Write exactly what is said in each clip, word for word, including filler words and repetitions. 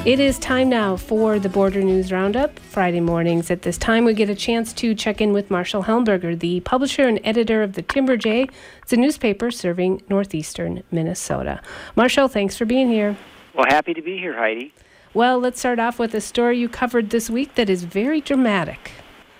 It is time now for the Border News Roundup. Friday mornings at this time, we get a chance to check in with Marshall Helmberger, the publisher and editor of the Timber Jay. It's a newspaper serving northeastern Minnesota. Marshall, thanks for being here. Well, happy to be here, Heidi. Well, let's start off with a story you covered this week that is very dramatic.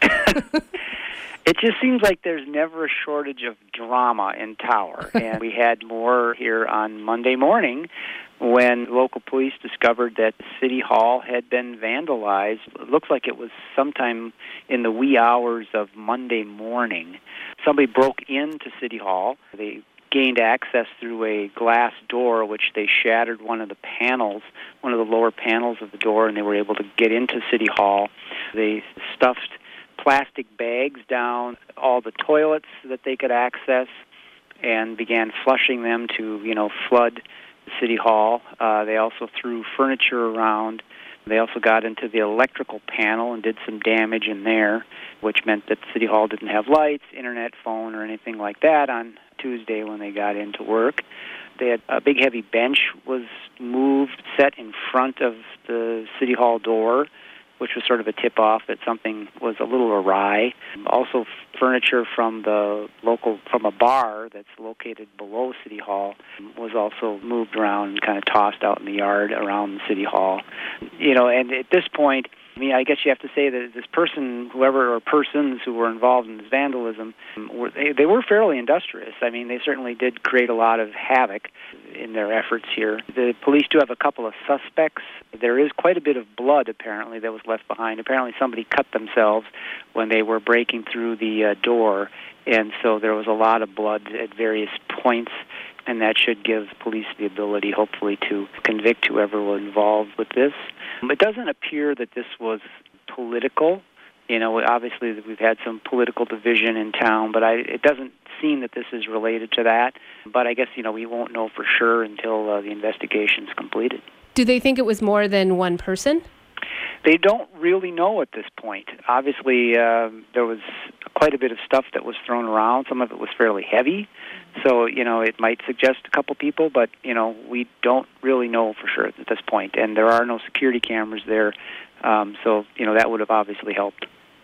It just seems like there's never a shortage of drama in Tower. And we had more here on Monday morning when local police discovered that City Hall had been vandalized. It looks like it was sometime in the wee hours of Monday morning. Somebody broke into City Hall. They gained access through a glass door, which they shattered one of the panels, one of the lower panels of the door, and they were able to get into City Hall. They stuffed plastic bags down all the toilets that they could access and began flushing them to, you know, flood City Hall. Uh, they also threw furniture around. They also got into the electrical panel and did some damage in there, which meant that City Hall didn't have lights, internet, phone, or anything like that on Tuesday when they got into work. They had a big heavy bench was moved, set in front of the City Hall door, which was sort of a tip-off that something was a little awry. Also, furniture from the local, from a bar that's located below City Hall was also moved around and kind of tossed out in the yard around the City Hall. You know, and at this point, I mean, I guess you have to say that this person, whoever or persons who were involved in this vandalism, were, they, they were fairly industrious. I mean, they certainly did create a lot of havoc in their efforts here. The police do have a couple of suspects. There is quite a bit of blood, apparently, that was left behind. Apparently somebody cut themselves when they were breaking through the uh, door, and so there was a lot of blood at various points, and that should give police the ability, hopefully, to convict whoever was involved with this. It doesn't appear that this was political. You know, obviously we've had some political division in town, but I, it doesn't seem that this is related to that. But I guess, you know, we won't know for sure until uh, the investigation's completed. Do they think it was more than one person? They don't really know at this point. Obviously, uh, there was quite a bit of stuff that was thrown around. Some of it was fairly heavy. So, you know, it might suggest a couple people, but, you know, we don't really know for sure at this point. And there are no security cameras there. Um, so, you know, that would have obviously helped.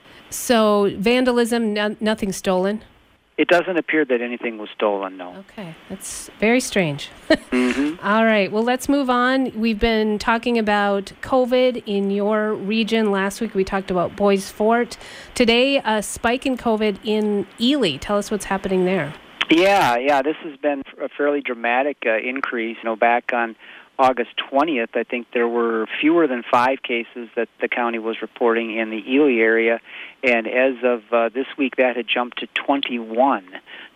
So, vandalism, no- nothing stolen? It doesn't appear that anything was stolen, no. Okay, that's very strange. Mm-hmm. All right, well, let's move on. We've been talking about COVID in your region. Last week we talked about Bois Forte. Today, a spike in COVID in Ely. Tell us what's happening there. Yeah, yeah, this has been a fairly dramatic uh, increase. You know, back on August twentieth, I think there were fewer than five cases that the county was reporting in the Ely area, and as of uh, this week, that had jumped to twenty-one.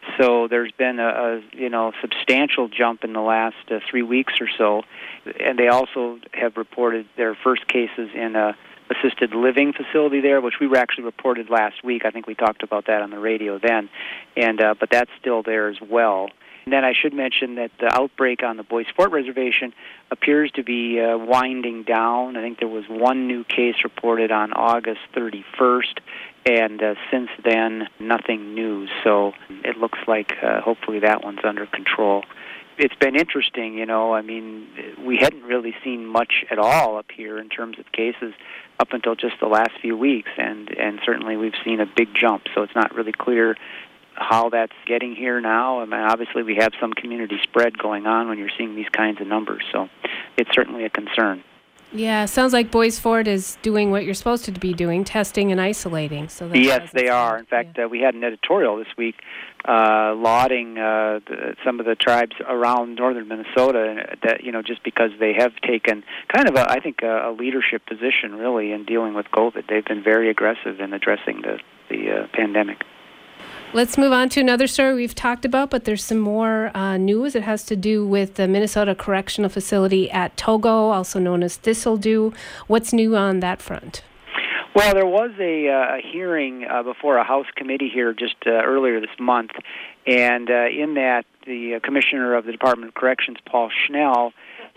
So there's been a, a you know substantial jump in the last uh, three weeks or so, and they also have reported their first cases in a assisted living facility there, which we actually reported last week. I think we talked about that on the radio then, and uh, but that's still there as well. And then I should mention that the outbreak on the Bois Forte Reservation appears to be uh, winding down. I think there was one new case reported on August thirty-first, and uh, since then, nothing new. So it looks like uh, hopefully that one's under control. It's been interesting, you know, I mean, we hadn't really seen much at all up here in terms of cases up until just the last few weeks, and, and certainly we've seen a big jump, so it's not really clear how that's getting here now. I mean, obviously we have some community spread going on when you're seeing these kinds of numbers, so it's certainly a concern. Yeah, sounds like Bois Forte is doing what you're supposed to be doing, testing and isolating. So that yes, they are. In fact, yeah. uh, we had an editorial this week uh, lauding uh, the, some of the tribes around northern Minnesota that, you know, just because they have taken kind of, a, I think, a, a leadership position, really, in dealing with COVID. They've been very aggressive in addressing the, the uh, pandemic. Let's move on to another story we've talked about, but there's some more uh, news. It has to do with the Minnesota Correctional Facility at Togo, also known as Thistledew. What's new on that front? Well, there was a, uh, a hearing uh, before a House committee here just uh, earlier this month, and uh, in that, the uh, Commissioner of the Department of Corrections, Paul Schnell,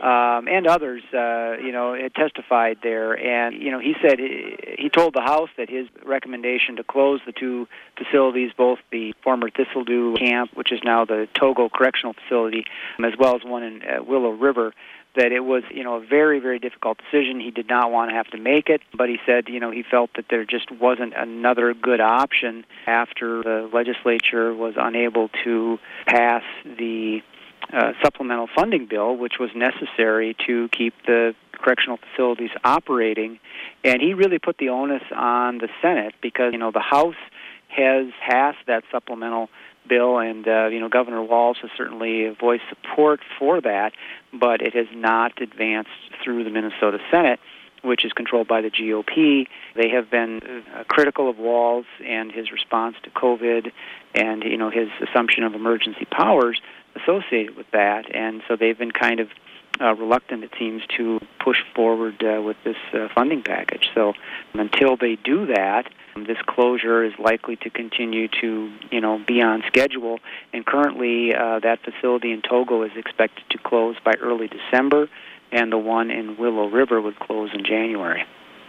um, and others, uh, you know, had testified there. And, you know, he said he told the House that his recommendation to close the two facilities, both the former Thistledew camp, which is now the Togo Correctional Facility, as well as one in uh, Willow River, that it was, you know, a very, very difficult decision. He did not want to have to make it, but he said, you know, he felt that there just wasn't another good option after the legislature was unable to pass the uh, supplemental funding bill, which was necessary to keep the correctional facilities operating. And he really put the onus on the Senate because, you know, the House has passed that supplemental bill, and uh, you know, Governor Walz has certainly voiced support for that, but it has not advanced through the Minnesota Senate, which is controlled by the G O P. They have been uh, critical of Walz and his response to COVID, and you know, his assumption of emergency powers associated with that, and so they've been kind of uh, reluctant, it seems, to push forward uh, with this uh, funding package. So until they do that, this closure is likely to continue to, you know, be on schedule. And currently, uh, that facility in Togo is expected to close by early December, and the one in Willow River would close in January.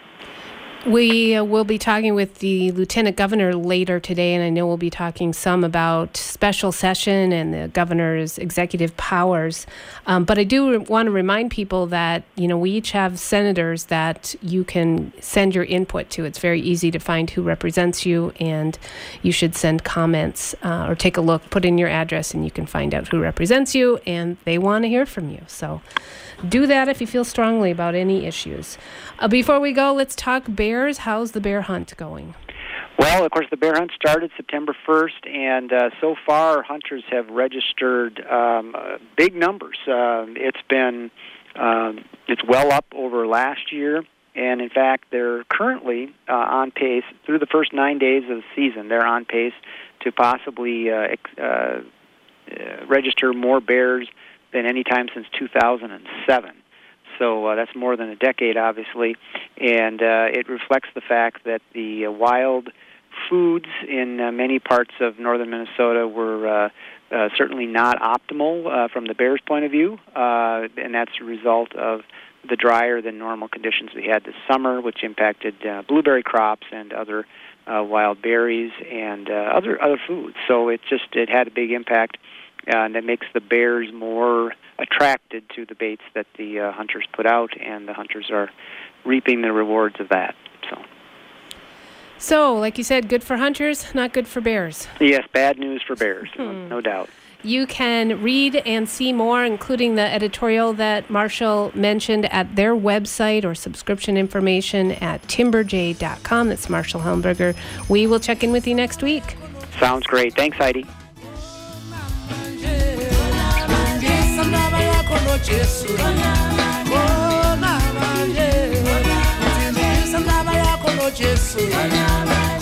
We uh, will be talking with the Lieutenant Governor later today, and I know we'll be talking some about special session and the governor's executive powers. Um, but I do re- want to remind people that, you know, we each have senators that you can send your input to. It's very easy to find who represents you, and you should send comments uh, or take a look, put in your address, and you can find out who represents you, and they want to hear from you. So do that if you feel strongly about any issues. Uh, before we go, let's talk bears. How's the bear hunt going? Well, of course, the bear hunt started September first, and uh, so far hunters have registered um, uh, big numbers. Uh, it's been um, it's well up over last year, and in fact, they're currently uh, on pace through the first nine days of the season. They're on pace to possibly uh, ex- uh, uh, register more bears than any time since two thousand seven. So uh, that's more than a decade, obviously, and uh, it reflects the fact that the uh, wild foods in uh, many parts of northern Minnesota were uh, uh, certainly not optimal uh, from the bears' point of view, uh, and that's a result of the drier than normal conditions we had this summer, which impacted uh, blueberry crops and other uh, wild berries and uh, other other foods. So it just it had a big impact. Uh, and that makes the bears more attracted to the baits that the uh, hunters put out, and the hunters are reaping the rewards of that. So, so like you said, good for hunters, not good for bears. Yes, bad news for bears, hmm. no, no doubt. You can read and see more, including the editorial that Marshall mentioned, at their website or subscription information at timber j dot com. That's Marshall Helmberger. We will check in with you next week. Sounds great. Thanks, Heidi. Jesus, oh, na, na, yeah. Jesus,